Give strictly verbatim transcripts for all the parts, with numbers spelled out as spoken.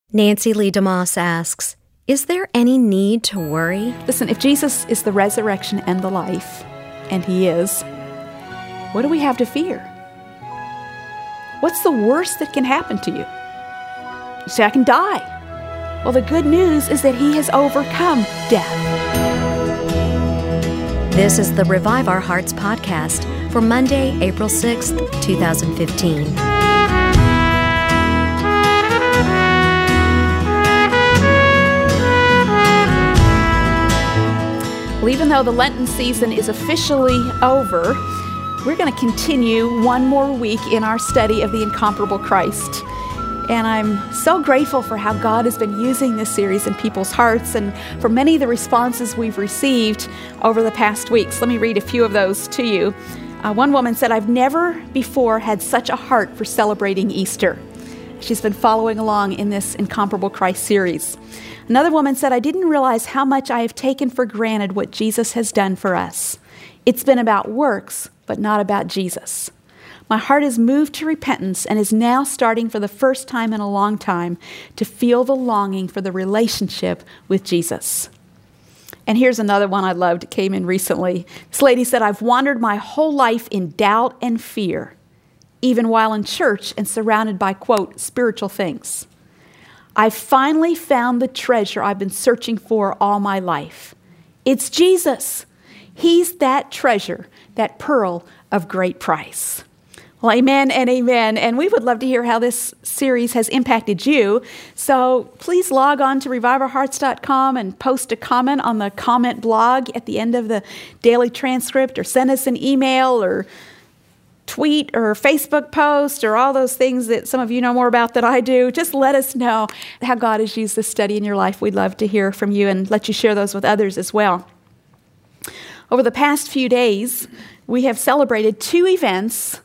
Nancy Lee DeMoss asks, is there any need to worry? Listen, if Jesus is the resurrection and the life, and he is, what do we have to fear? What's the worst that can happen to you? You say, I can die. Well, the good news is that he has overcome death. This is the Revive Our Hearts podcast for Monday, April sixth, twenty fifteen. Well, even though the Lenten season is officially over, we're going to continue one more week in our study of the incomparable Christ. And I'm so grateful for how God has been using this series in people's hearts and for many of the responses we've received over the past weeks. Let me read a few of those to you. Uh, one woman said, I've never before had such a heart for celebrating Easter. She's been following along in this Incomparable Christ series. Another woman said, I didn't realize how much I have taken for granted what Jesus has done for us. It's been about works, but not about Jesus. My heart is moved to repentance and is now starting for the first time in a long time to feel the longing for the relationship with Jesus. And here's another one I loved. It came in recently. This lady said, I've wandered my whole life in doubt and fear, even while in church and surrounded by, quote, spiritual things. I finally found the treasure I've been searching for all my life. It's Jesus. He's that treasure, that pearl of great price. Well, amen and amen. And we would love to hear how this series has impacted you. So please log on to revive our hearts dot com and post a comment on the comment blog at the end of the daily transcript, or send us an email or tweet or Facebook post or all those things that some of you know more about than I do. Just let us know how God has used this study in your life. We'd love to hear from you and let you share those with others as well. Over the past few days, we have celebrated two events,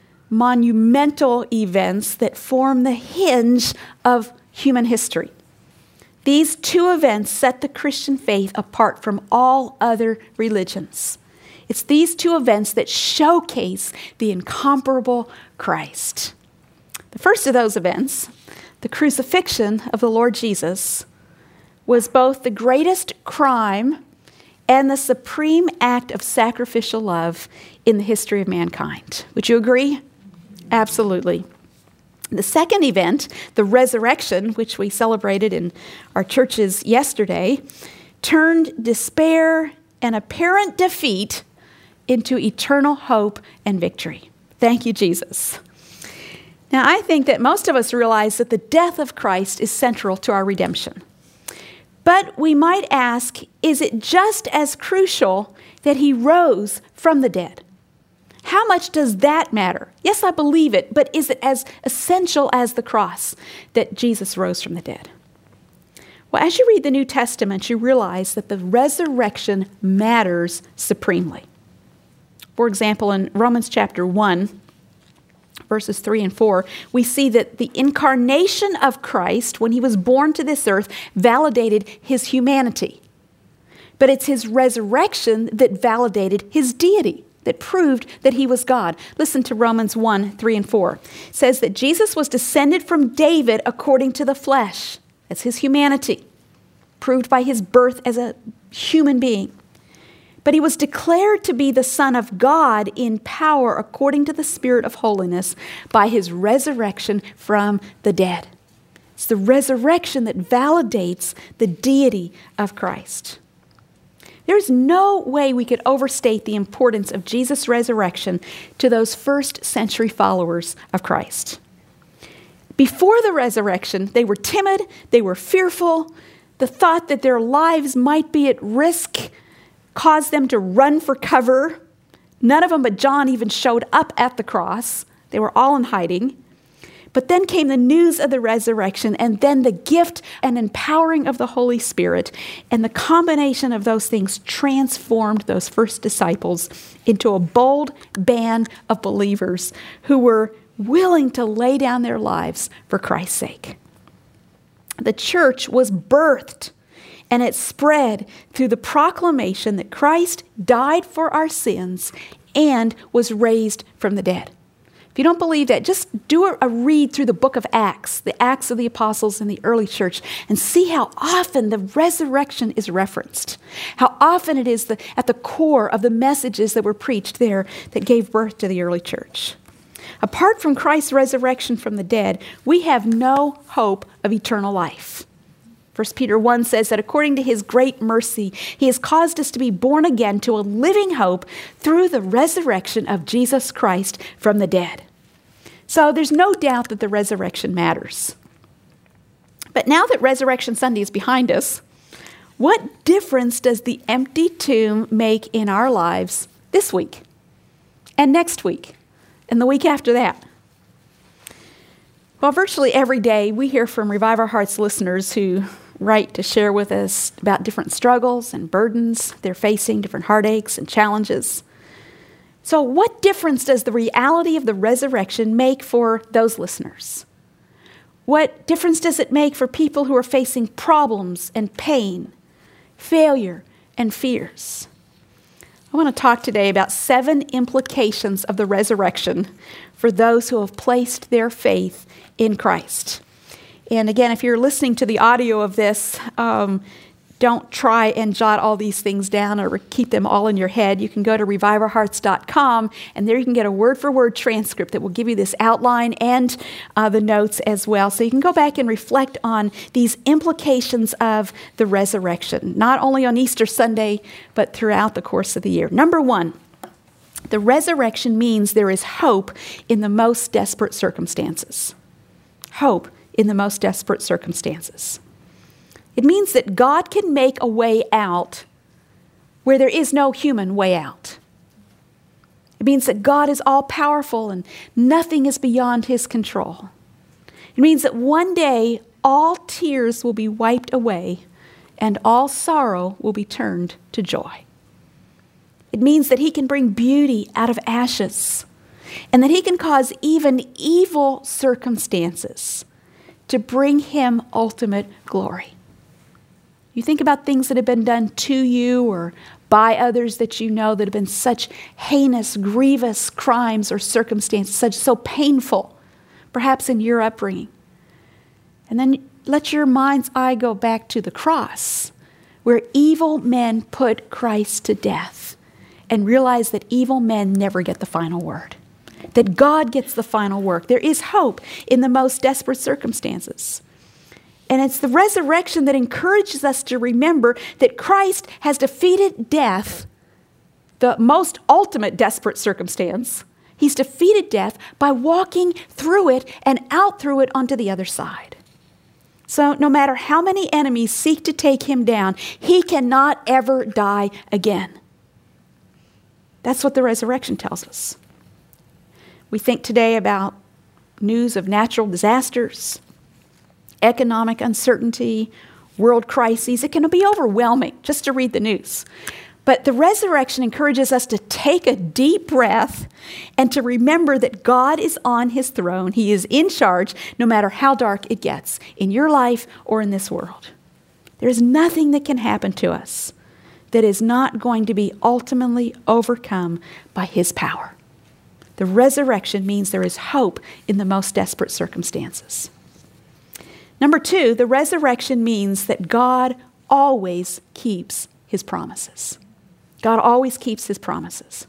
monumental events that form the hinge of human history. These two events set the Christian faith apart from all other religions. It's these two events that showcase the incomparable Christ. The first of those events, the crucifixion of the Lord Jesus, was both the greatest crime and the supreme act of sacrificial love in the history of mankind. Would you agree? Absolutely. The second event, the resurrection, which we celebrated in our churches yesterday, turned despair and apparent defeat into eternal hope and victory. Thank you, Jesus. Now, I think that most of us realize that the death of Christ is central to our redemption. But we might ask, is it just as crucial that he rose from the dead? How much does that matter? Yes, I believe it, but is it as essential as the cross that Jesus rose from the dead? Well, as you read the New Testament, you realize that the resurrection matters supremely. For example, in Romans chapter one, verses three and four, we see that the incarnation of Christ, when he was born to this earth, validated his humanity. But it's his resurrection that validated his deity, that proved that he was God. Listen to Romans one, three and four. It says that Jesus was descended from David according to the flesh. That's his humanity, proved by his birth as a human being. But he was declared to be the Son of God in power according to the Spirit of holiness by his resurrection from the dead. It's the resurrection that validates the deity of Christ. There's no way we could overstate the importance of Jesus' resurrection to those first century followers of Christ. Before the resurrection, they were timid, they were fearful. The thought that their lives might be at risk caused them to run for cover. None of them but John even showed up at the cross. They were all in hiding. But then came the news of the resurrection, and then the gift and empowering of the Holy Spirit. And the combination of those things transformed those first disciples into a bold band of believers who were willing to lay down their lives for Christ's sake. The church was birthed, and it spread through the proclamation that Christ died for our sins and was raised from the dead. If you don't believe that, just do a, a read through the book of Acts, the Acts of the Apostles in the early church, and see how often the resurrection is referenced, how often it is the, at the core of the messages that were preached there that gave birth to the early church. Apart from Christ's resurrection from the dead, we have no hope of eternal life. First Peter one says that according to his great mercy, he has caused us to be born again to a living hope through the resurrection of Jesus Christ from the dead. So there's no doubt that the resurrection matters. But now that Resurrection Sunday is behind us, what difference does the empty tomb make in our lives this week and next week and the week after that? Well, virtually every day we hear from Revive Our Hearts listeners who write to share with us about different struggles and burdens they're facing, different heartaches and challenges. So what difference does the reality of the resurrection make for those listeners? What difference does it make for people who are facing problems and pain, failure and fears? I want to talk today about seven implications of the resurrection for those who have placed their faith in Christ. And again, if you're listening to the audio of this, um, don't try and jot all these things down or keep them all in your head. You can go to revive our hearts dot com, and there you can get a word-for-word transcript that will give you this outline and uh, the notes as well. So you can go back and reflect on these implications of the resurrection, not only on Easter Sunday, but throughout the course of the year. Number one, the resurrection means there is hope in the most desperate circumstances. Hope in the most desperate circumstances. It means that God can make a way out where there is no human way out. It means that God is all-powerful and nothing is beyond his control. It means that one day all tears will be wiped away and all sorrow will be turned to joy. It means that he can bring beauty out of ashes and that he can cause even evil circumstances to bring him ultimate glory. You think about things that have been done to you or by others that you know that have been such heinous, grievous crimes or circumstances, such so painful, perhaps in your upbringing. And then let your mind's eye go back to the cross, where evil men put Christ to death, and realize that evil men never get the final word. That God gets the final work. There is hope in the most desperate circumstances. And it's the resurrection that encourages us to remember that Christ has defeated death, the most ultimate desperate circumstance. He's defeated death by walking through it and out through it onto the other side. So no matter how many enemies seek to take him down, he cannot ever die again. That's what the resurrection tells us. We think today about news of natural disasters, economic uncertainty, world crises. It can be overwhelming just to read the news. But the resurrection encourages us to take a deep breath and to remember that God is on his throne. He is in charge no matter how dark it gets in your life or in this world. There is nothing that can happen to us that is not going to be ultimately overcome by his power. The resurrection means there is hope in the most desperate circumstances. Number two, the resurrection means that God always keeps his promises. God always keeps his promises.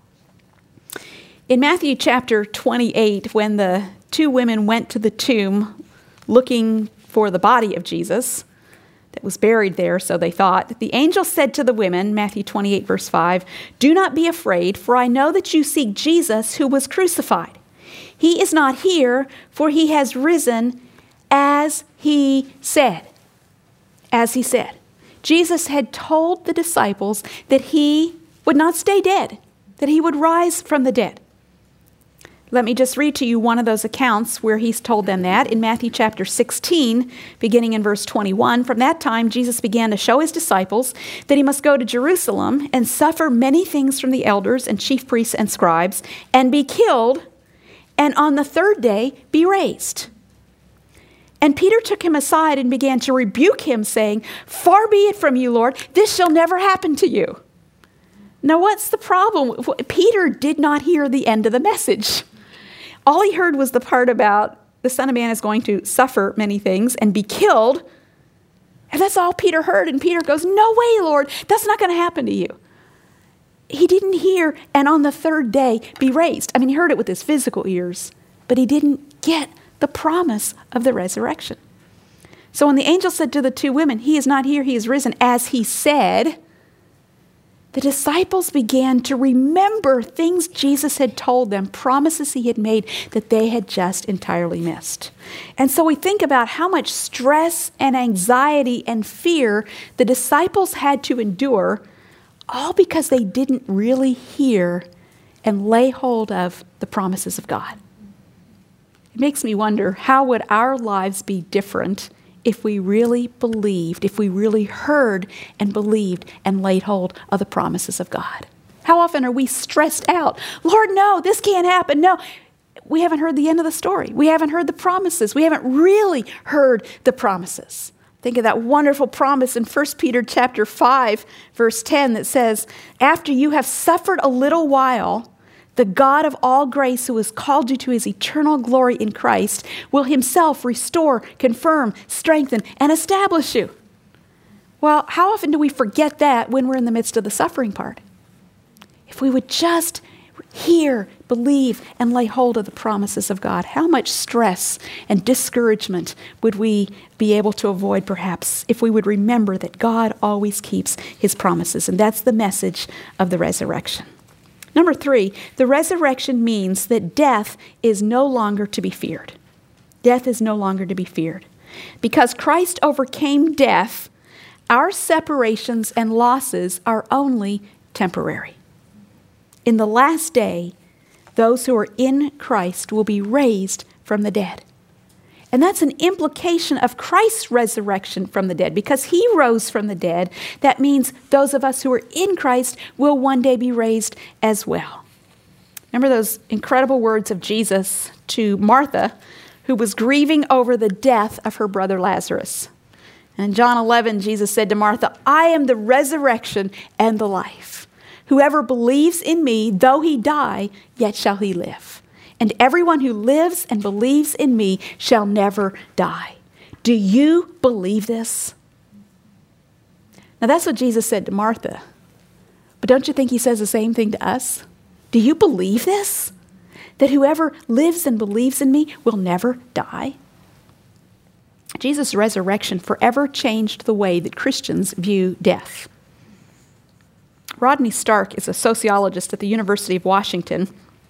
In Matthew chapter twenty-eight, when the two women went to the tomb looking for the body of Jesus that was buried there, so they thought, the angel said to the women, Matthew twenty-eight, verse five, "Do not be afraid, for I know that you seek Jesus who was crucified. He is not here, for he has risen as he said." As he said. Jesus had told the disciples that he would not stay dead, that he would rise from the dead. Let me just read to you one of those accounts where he's told them that. In Matthew chapter sixteen, beginning in verse twenty-one, from that time Jesus began to show his disciples that he must go to Jerusalem and suffer many things from the elders and chief priests and scribes and be killed, and on the third day be raised. And Peter took him aside and began to rebuke him, saying, "Far be it from you, Lord, this shall never happen to you." Now, what's the problem? Peter did not hear the end of the message. All he heard was the part about the Son of Man is going to suffer many things and be killed. And that's all Peter heard. And Peter goes, no way, Lord, that's not going to happen to you. He didn't hear, and on the third day be raised. I mean, he heard it with his physical ears, but he didn't get the promise of the resurrection. So when the angel said to the two women, he is not here, he is risen, as he said, the disciples began to remember things Jesus had told them, promises he had made that they had just entirely missed. And so we think about how much stress and anxiety and fear the disciples had to endure, all because they didn't really hear and lay hold of the promises of God. It makes me wonder, how would our lives be different if we really believed, if we really heard and believed and laid hold of the promises of God? How often are we stressed out? Lord, no, this can't happen. No, we haven't heard the end of the story. We haven't heard the promises. We haven't really heard the promises. Think of that wonderful promise in First Peter chapter five, verse ten that says, after you have suffered a little while, the God of all grace, who has called you to his eternal glory in Christ, will himself restore, confirm, strengthen, and establish you. Well, how often do we forget that when we're in the midst of the suffering part? If we would just hear, believe, and lay hold of the promises of God, how much stress and discouragement would we be able to avoid, perhaps, if we would remember that God always keeps his promises. And that's the message of the resurrection. Number three, the resurrection means that death is no longer to be feared. Death is no longer to be feared. Because Christ overcame death, our separations and losses are only temporary. In the last day, those who are in Christ will be raised from the dead. And that's an implication of Christ's resurrection from the dead. Because he rose from the dead, that means those of us who are in Christ will one day be raised as well. Remember those incredible words of Jesus to Martha, who was grieving over the death of her brother Lazarus. And in John eleven, Jesus said to Martha, I am the resurrection and the life. Whoever believes in me, though he die, yet shall he live. And everyone who lives and believes in me shall never die. Do you believe this? Now that's what Jesus said to Martha. But don't you think he says the same thing to us? Do you believe this? That whoever lives and believes in me will never die? Jesus' resurrection forever changed the way that Christians view death. Rodney Stark is a sociologist at the University of Washington.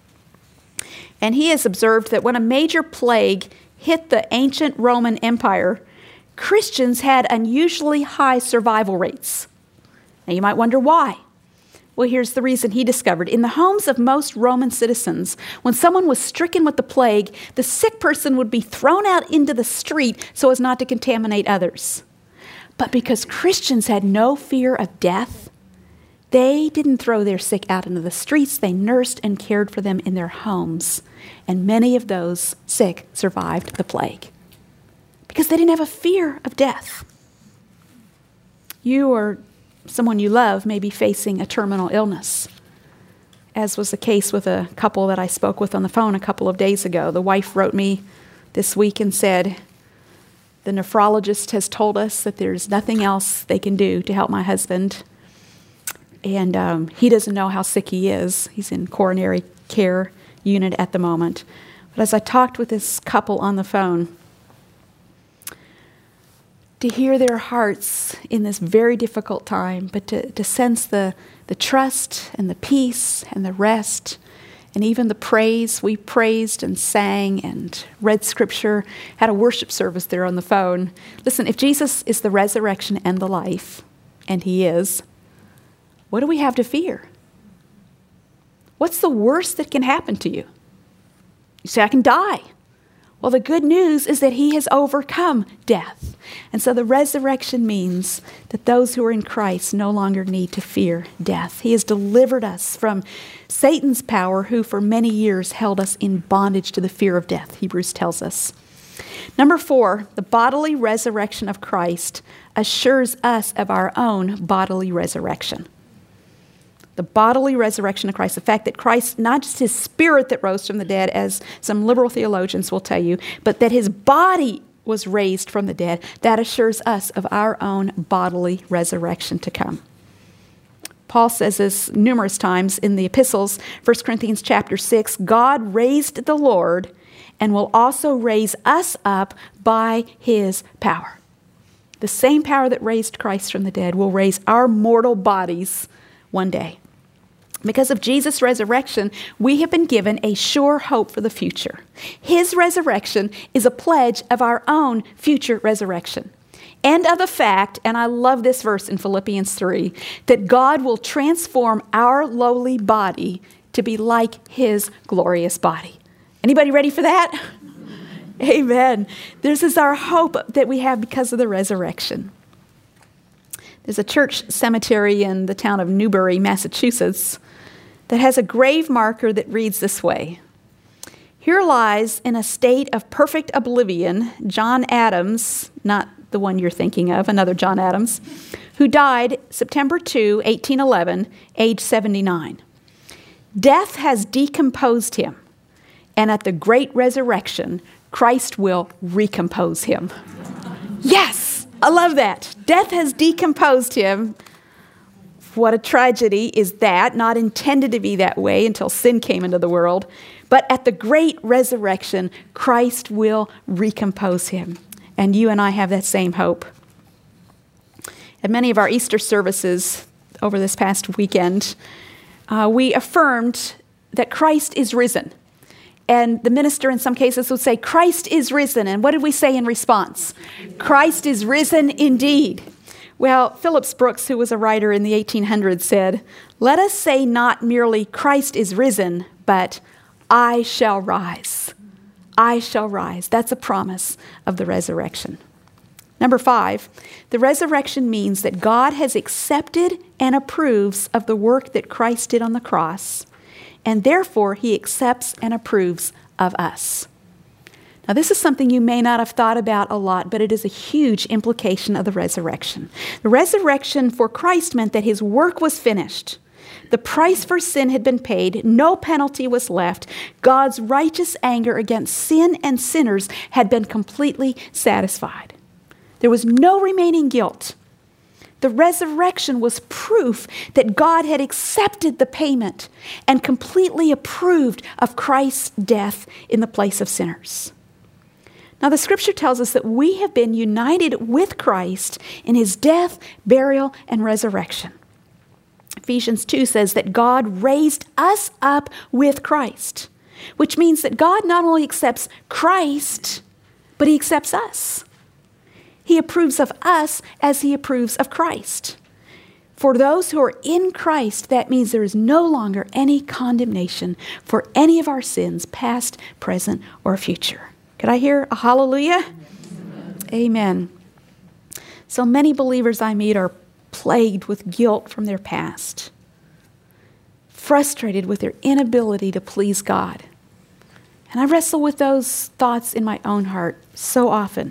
And he has observed that when a major plague hit the ancient Roman Empire, Christians had unusually high survival rates. Now you might wonder why. Well, here's the reason he discovered. In the homes of most Roman citizens, when someone was stricken with the plague, the sick person would be thrown out into the street so as not to contaminate others. But because Christians had no fear of death, they didn't throw their sick out into the streets. They nursed and cared for them in their homes. And many of those sick survived the plague because they didn't have a fear of death. You or someone you love may be facing a terminal illness, as was the case with a couple that I spoke with on the phone a couple of days ago. The wife wrote me this week and said, the nephrologist has told us that there's nothing else they can do to help my husband. And um, he doesn't know how sick he is. He's in coronary care unit at the moment. But as I talked with this couple on the phone, to hear their hearts in this very difficult time, but to, to sense the, the trust and the peace and the rest and even the praise. We praised and sang and read scripture, had a worship service there on the phone. Listen, if Jesus is the resurrection and the life, and he is, what do we have to fear? What's the worst that can happen to you? You say, I can die. Well, the good news is that he has overcome death. And so the resurrection means that those who are in Christ no longer need to fear death. He has delivered us from Satan's power, who for many years held us in bondage to the fear of death, Hebrews tells us. Number four, the bodily resurrection of Christ assures us of our own bodily resurrection. The bodily resurrection of Christ, the fact that Christ, not just his spirit that rose from the dead, as some liberal theologians will tell you, but that his body was raised from the dead, that assures us of our own bodily resurrection to come. Paul says this numerous times in the epistles, First Corinthians chapter six, God raised the Lord and will also raise us up by his power. The same power that raised Christ from the dead will raise our mortal bodies one day. Because of Jesus' resurrection, we have been given a sure hope for the future. His resurrection is a pledge of our own future resurrection. And of the fact, and I love this verse in Philippians three, that God will transform our lowly body to be like his glorious body. Anybody ready for that? Amen. This is our hope that we have because of the resurrection. There's a church cemetery in the town of Newbury, Massachusetts, that has a grave marker that reads this way: "Here lies in a state of perfect oblivion John Adams," not the one you're thinking of, another John Adams, "who died September second, eighteen eleven, age seventy-nine. Death has decomposed him, and at the great resurrection, Christ will recompose him." Yes, I love that. Death has decomposed him. What a tragedy is that, not intended to be that way until sin came into the world. But at the great resurrection, Christ will recompose him. And you and I have that same hope. At many of our Easter services over this past weekend, uh, we affirmed that Christ is risen. And the minister in some cases would say, "Christ is risen." And what did we say in response? "Christ is risen indeed." Well, Phillips Brooks, who was a writer in the eighteen hundreds, said, "Let us say not merely Christ is risen, but I shall rise. I shall rise." That's a promise of the resurrection. Number five, the resurrection means that God has accepted and approves of the work that Christ did on the cross, and therefore he accepts and approves of us. Now, this is something you may not have thought about a lot, but it is a huge implication of the resurrection. The resurrection for Christ meant that his work was finished. The price for sin had been paid. No penalty was left. God's righteous anger against sin and sinners had been completely satisfied. There was no remaining guilt. The resurrection was proof that God had accepted the payment and completely approved of Christ's death in the place of sinners. Now, the scripture tells us that we have been united with Christ in his death, burial, and resurrection. Ephesians two says that God raised us up with Christ, which means that God not only accepts Christ, but he accepts us. He approves of us as he approves of Christ. For those who are in Christ, that means there is no longer any condemnation for any of our sins, past, present, or future. Could I hear a hallelujah? Amen. Amen. So many believers I meet are plagued with guilt from their past, frustrated with their inability to please God. And I wrestle with those thoughts in my own heart so often.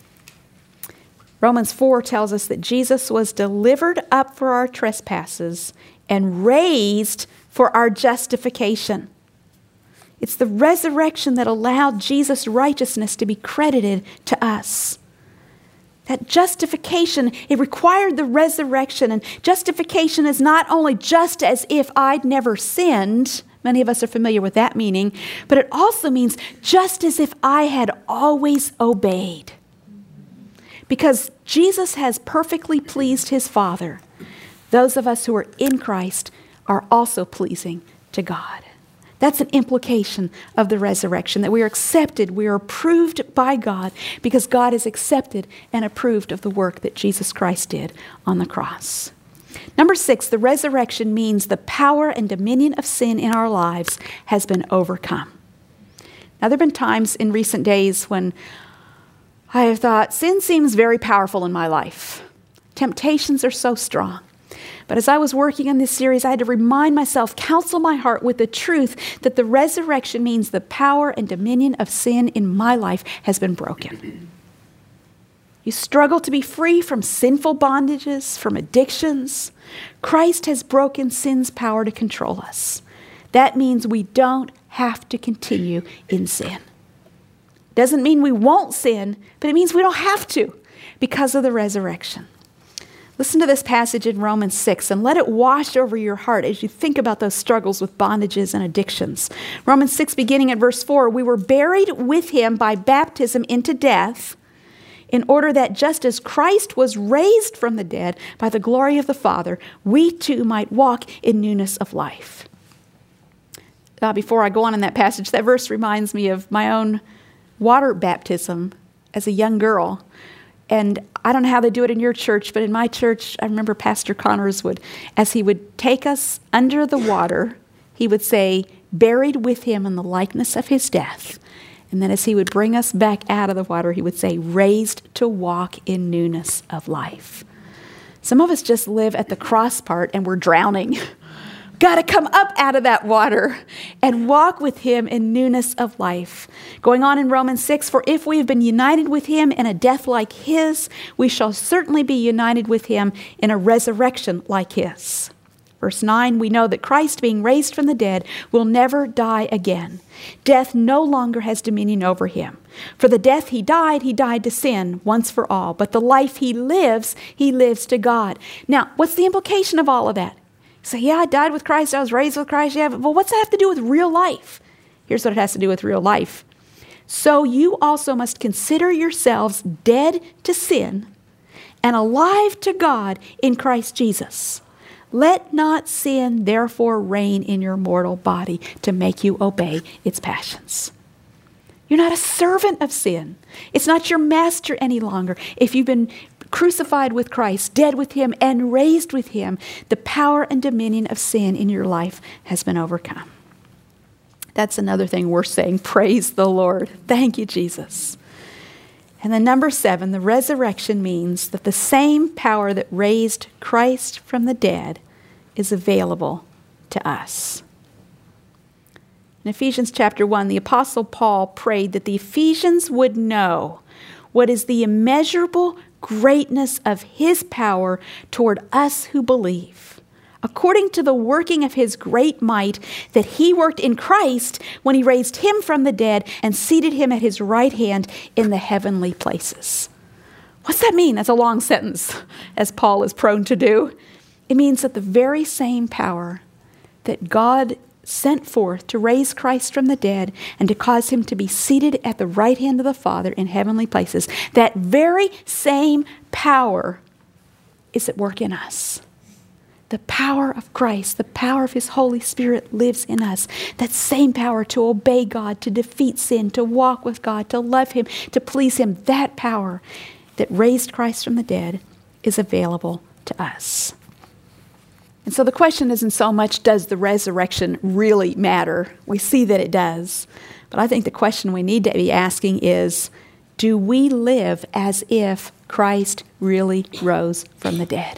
Romans four tells us that Jesus was delivered up for our trespasses and raised for our justification. It's the resurrection that allowed Jesus' righteousness to be credited to us. That justification, it required the resurrection. And justification is not only just as if I'd never sinned. Many of us are familiar with that meaning. But it also means just as if I had always obeyed. Because Jesus has perfectly pleased his Father, those of us who are in Christ are also pleasing to God. That's an implication of the resurrection, that we are accepted, we are approved by God because God has accepted and approved of the work that Jesus Christ did on the cross. Number six, the resurrection means the power and dominion of sin in our lives has been overcome. Now, there have been times in recent days when I have thought, sin seems very powerful in my life. Temptations are so strong. But as I was working on this series, I had to remind myself, counsel my heart with the truth that the resurrection means the power and dominion of sin in my life has been broken. You struggle to be free from sinful bondages, from addictions. Christ has broken sin's power to control us. That means we don't have to continue in sin. Doesn't mean we won't sin, but it means we don't have to because of the resurrection. Listen to this passage in Romans six and let it wash over your heart as you think about those struggles with bondages and addictions. Romans six, beginning at verse four, we were buried with him by baptism into death, in order that just as Christ was raised from the dead by the glory of the Father, we too might walk in newness of life. Uh, before I go on in that passage, that verse reminds me of my own water baptism as a young girl. And I don't know how they do it in your church, but in my church, I remember Pastor Connors would, as he would take us under the water, he would say, buried with him in the likeness of his death. And then as he would bring us back out of the water, he would say, raised to walk in newness of life. Some of us just live at the cross part and we're drowning. Got to come up out of that water and walk with him in newness of life. Going on in Romans six, for if we have been united with him in a death like his, we shall certainly be united with him in a resurrection like his. Verse nine, we know that Christ, being raised from the dead, will never die again. Death no longer has dominion over him. For the death he died, he died to sin once for all. But the life he lives, he lives to God. Now, what's the implication of all of that? You say, yeah, I died with Christ, I was raised with Christ. Yeah, but what's that have to do with real life? Here's what it has to do with real life. So you also must consider yourselves dead to sin and alive to God in Christ Jesus. Let not sin therefore reign in your mortal body to make you obey its passions. You're not a servant of sin. It's not your master any longer. If you've been crucified with Christ, dead with him, and raised with him, the power and dominion of sin in your life has been overcome. That's another thing we're saying. Praise the Lord. Thank you, Jesus. And then number seven, the resurrection means that the same power that raised Christ from the dead is available to us. In Ephesians chapter one, the Apostle Paul prayed that the Ephesians would know what is the immeasurable greatness of his power toward us who believe, according to the working of his great might that he worked in Christ when he raised him from the dead and seated him at his right hand in the heavenly places. What's that mean? That's a long sentence, as Paul is prone to do. It means that the very same power that God sent forth to raise Christ from the dead and to cause him to be seated at the right hand of the Father in heavenly places, that very same power is at work in us. The power of Christ, the power of his Holy Spirit lives in us. That same power to obey God, to defeat sin, to walk with God, to love him, to please him, that power that raised Christ from the dead is available to us. And so the question isn't so much, does the resurrection really matter? We see that it does. But I think the question we need to be asking is, do we live as if Christ really rose from the dead?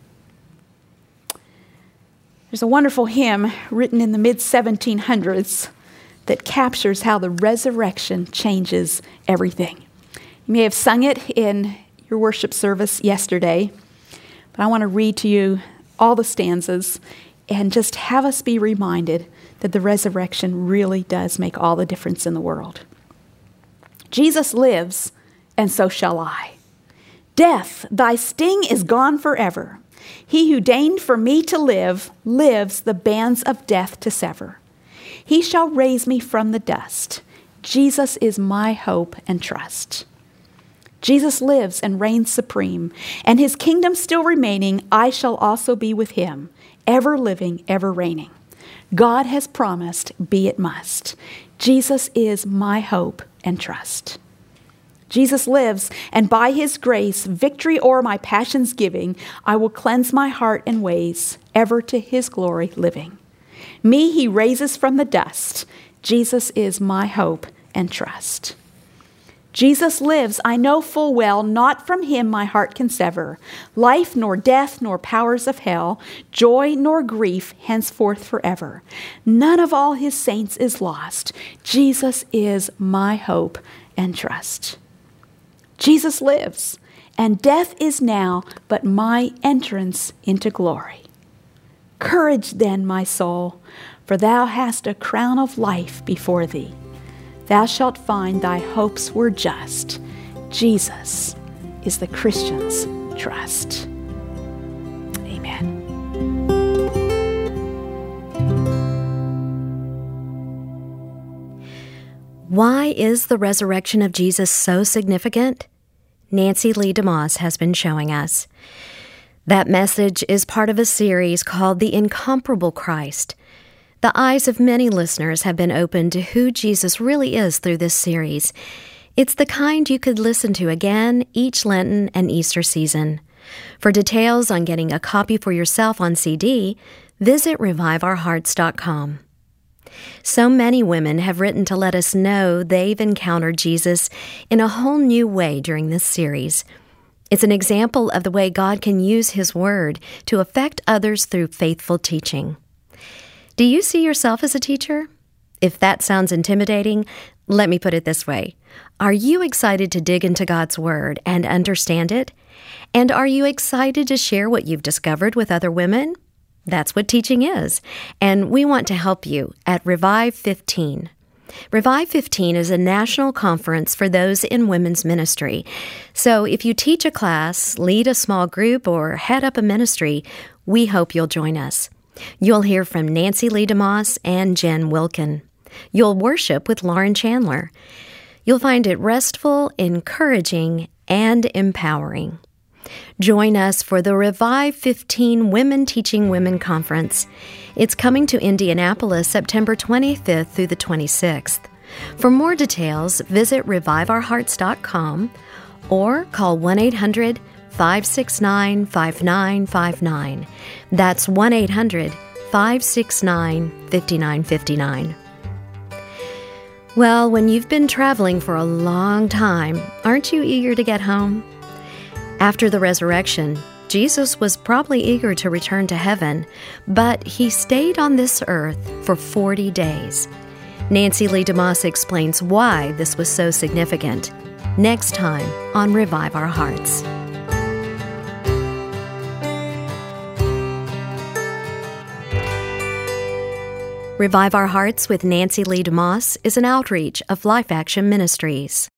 There's a wonderful hymn written in the mid seventeen hundreds that captures how the resurrection changes everything. You may have sung it in your worship service yesterday, but I want to read to you all the stanzas and just have us be reminded that the resurrection really does make all the difference in the world. Jesus lives, and so shall I. Death, thy sting is gone forever. He who deigned for me to live, lives the bands of death to sever. He shall raise me from the dust. Jesus is my hope and trust. Jesus lives and reigns supreme, and his kingdom still remaining, I shall also be with him, ever living, ever reigning. God has promised, be it must. Jesus is my hope and trust. Jesus lives, and by his grace, victory o'er my passions giving, I will cleanse my heart and ways, ever to his glory living. Me he raises from the dust. Jesus is my hope and trust. Jesus lives, I know full well, not from him my heart can sever. Life nor death nor powers of hell, joy nor grief henceforth forever. None of all his saints is lost. Jesus is my hope and trust. Jesus lives, and death is now but my entrance into glory. Courage then, my soul, for thou hast a crown of life before thee. Thou shalt find thy hopes were just. Jesus is the Christian's trust. Amen. Why is the resurrection of Jesus so significant? Nancy Lee DeMoss has been showing us. That message is part of a series called The Incomparable Christ. The eyes of many listeners have been opened to who Jesus really is through this series. It's the kind you could listen to again each Lenten and Easter season. For details on getting a copy for yourself on C D, visit revive our hearts dot com. So many women have written to let us know they've encountered Jesus in a whole new way during this series. It's an example of the way God can use His Word to affect others through faithful teaching. Do you see yourself as a teacher? If that sounds intimidating, let me put it this way. Are you excited to dig into God's Word and understand it? And are you excited to share what you've discovered with other women? That's what teaching is, and we want to help you at Revive fifteen. Revive fifteen is a national conference for those in women's ministry. So if you teach a class, lead a small group, or head up a ministry, we hope you'll join us. You'll hear from Nancy Lee DeMoss and Jen Wilkin. You'll worship with Lauren Chandler. You'll find it restful, encouraging, and empowering. Join us for the Revive fifteen Women Teaching Women Conference. It's coming to Indianapolis September twenty-fifth through the twenty-sixth. For more details, visit revive our hearts dot com or call one eight hundred five six nine five nine five nine. That's one eight hundred five six nine five nine five nine. Well, when you've been traveling for a long time, aren't you eager to get home? After the resurrection, Jesus was probably eager to return to heaven, but He stayed on this earth for forty days. Nancy Lee DeMoss explains why this was so significant next time on Revive Our Hearts. Revive Our Hearts with Nancy Lee DeMoss is an outreach of Life Action Ministries.